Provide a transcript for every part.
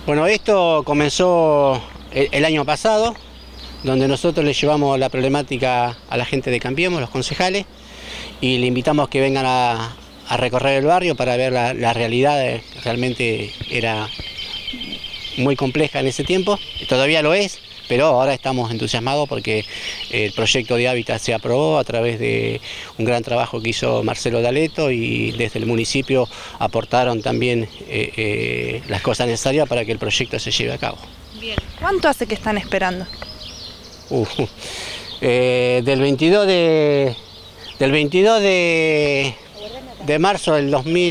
Bueno, esto comenzó el año pasado, donde nosotros le llevamos la problemática a la gente de Cambiemos, los concejales, y le invitamos que vengan a recorrer el barrio para ver la realidad. Realmente era muy compleja en ese tiempo, todavía lo es, pero ahora estamos entusiasmados porque el proyecto de hábitat se aprobó a través de un gran trabajo que hizo Marcelo D'Aleto, y desde el municipio aportaron también las cosas necesarias para que el proyecto se lleve a cabo. Bien. ¿Cuánto hace que están esperando? Del 22 de marzo del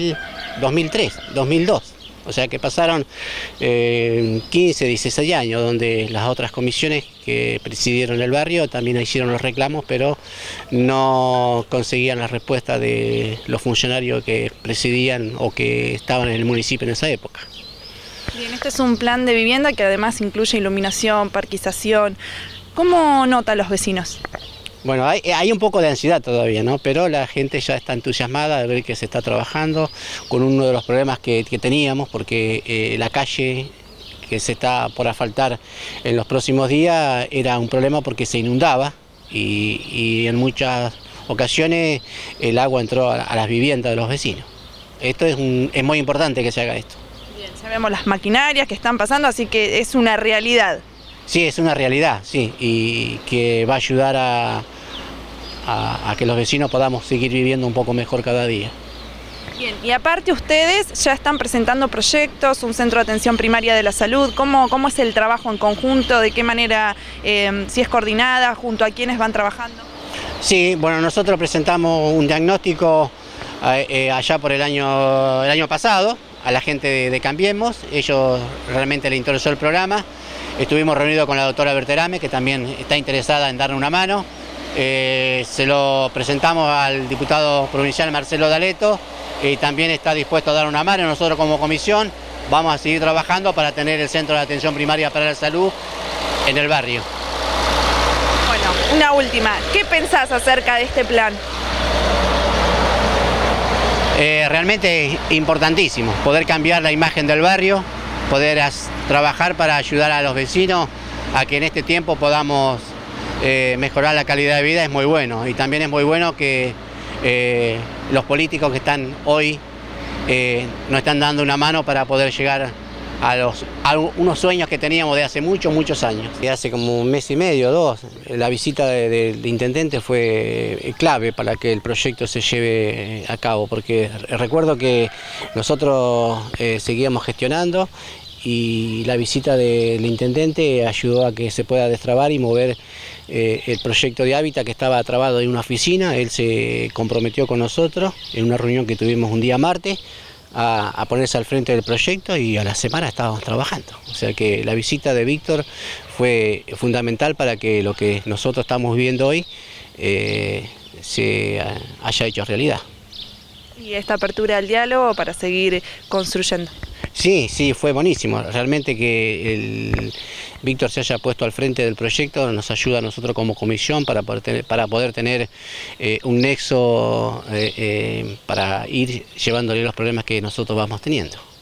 2002. O sea que pasaron 15, 16 años, donde las otras comisiones que presidieron el barrio también hicieron los reclamos, pero no conseguían la respuesta de los funcionarios que presidían o que estaban en el municipio en esa época. Bien, este es un plan de vivienda que además incluye iluminación, parquización. ¿Cómo notan los vecinos? Bueno, hay un poco de ansiedad todavía, ¿no? Pero la gente ya está entusiasmada de ver que se está trabajando con uno de los problemas que teníamos, porque la calle que se está por asfaltar en los próximos días era un problema porque se inundaba y en muchas ocasiones el agua entró a las viviendas de los vecinos. Esto es muy importante que se haga esto. Bien, sabemos las maquinarias que están pasando, así que es una realidad. Sí, es una realidad, sí, y que va a ayudar a que los vecinos podamos seguir viviendo un poco mejor cada día. Bien, y aparte ustedes ya están presentando proyectos, un centro de atención primaria de la salud. ¿Cómo es el trabajo en conjunto? ¿De qué manera, si es coordinada, junto a quiénes van trabajando? Sí, bueno, nosotros presentamos un diagnóstico allá por el año pasado a la gente de Cambiemos. Ellos realmente les interesó el programa. Estuvimos reunidos con la doctora Berterame, que también está interesada en darle una mano. Se lo presentamos al diputado provincial Marcelo D'Aleto, y también está dispuesto a dar una mano. Nosotros como comisión vamos a seguir trabajando para tener el centro de atención primaria para la salud en el barrio. Bueno, una última. ¿Qué pensás acerca de este plan? Realmente es importantísimo poder cambiar la imagen del barrio, poder trabajar para ayudar a los vecinos a que en este tiempo podamos mejorar la calidad de vida. Es muy bueno, y también es muy bueno que los políticos que están hoy nos están dando una mano para poder llegar a unos sueños que teníamos de hace muchos años. Y hace como un mes y medio, 2, la visita del intendente fue clave para que el proyecto se lleve a cabo, porque recuerdo que nosotros seguíamos gestionando, y la visita del intendente ayudó a que se pueda destrabar y mover el proyecto de hábitat que estaba trabado en una oficina. Él se comprometió con nosotros en una reunión que tuvimos un día martes a ponerse al frente del proyecto, y a la semana estábamos trabajando. O sea que la visita de Víctor fue fundamental para que lo que nosotros estamos viviendo hoy se haya hecho realidad. Y esta apertura al diálogo para seguir construyendo. Sí, fue buenísimo. Realmente que Víctor se haya puesto al frente del proyecto nos ayuda a nosotros como comisión para poder tener un nexo para ir llevándole los problemas que nosotros vamos teniendo.